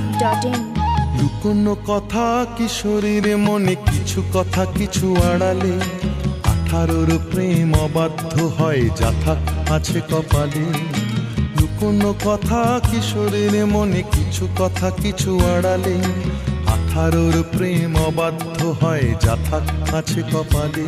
www.radiocultura.in লুকোনো কথা কিশোরীর মনে, কিছু কথা কিছু আড়ালে। 18র প্রেম অবাধ্য হয়, যাথা আছে কপালে। লুকোনো কথা কিশোরীর মনে, কিছু কথা কিছু আড়ালে। 18র প্রেম অবাধ্য হয়, যাথা আছে কপালে।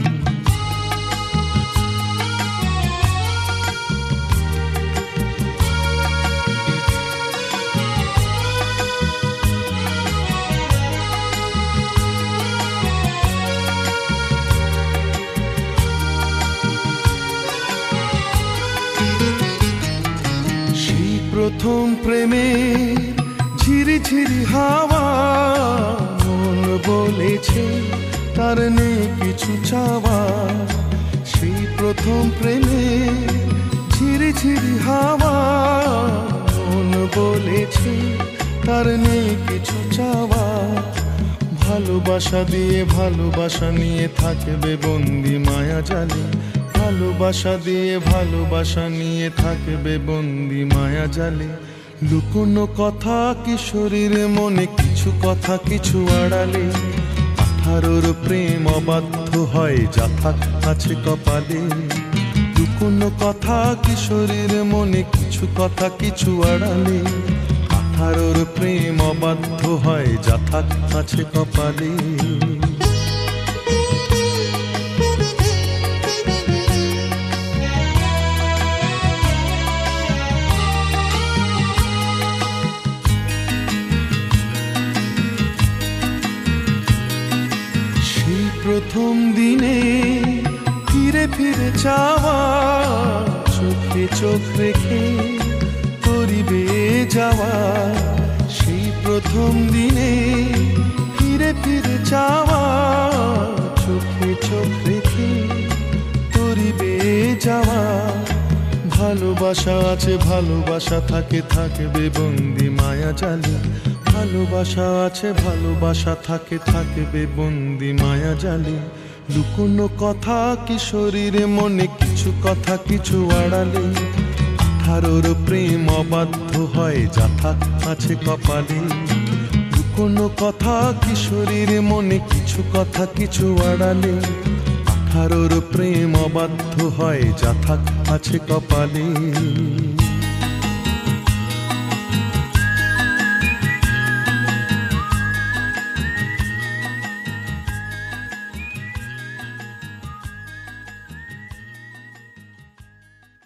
প্রথম প্রেমে ঝিরি ঝিরি হাওয়া, মন বলেছে তার নেই কিছু চাওয়া। সেই প্রথম প্রেমে ঝিরি ঝিরি হাওয়া, মন বলেছে তার নেই কিছু চাওয়া। ভালোবাসা দিয়ে ভালোবাসা নিয়ে থাকবে বন্দি মায়া জালে। ভালোবাসা দিয়ে ভালোবাসা নিয়ে থাকবে বন্দি মায়া জালে। লুকোনো কথা কিশোরীর মনে, কিছু কথা কিছু আড়ালে। 18র প্রেম অবাধ্য হয়, যাথা আছে কপালে। লুকোনো কথা কিশোরীর মনে, কিছু কথা কিছু আড়ালে। 18র প্রেম অবাধ্য হয়, যাথা আছে কপালে। প্রথম দিনে ফিরে ফিরে চাওয়া, চোখে চোখ রেখে করিবে যাওয়া। সেই প্রথম দিনে ফিরে ফিরে চাওয়া, চোখে চোখ রেখে করিবে যাওয়া। ভালোবাসা আছে ভালোবাসা থাকে, থাকবে বন্দি মায়া জালে। ভালোবাসা আছে ভালোবাসা থাকে, থাকবে বন্দি মায়া জালে। লুকোনো কথা কিশোরীর মনে, কিছু কথা কিছু আড়ালে। 18র প্রেম অবাধ্য হয়, যাথা আছে কপালে। লুকোনো কথা কিশোরীর মনে, কিছু কথা কিছু আড়ালে। 18র প্রেম অবাধ্য হয়, যাথা আছে কপালে।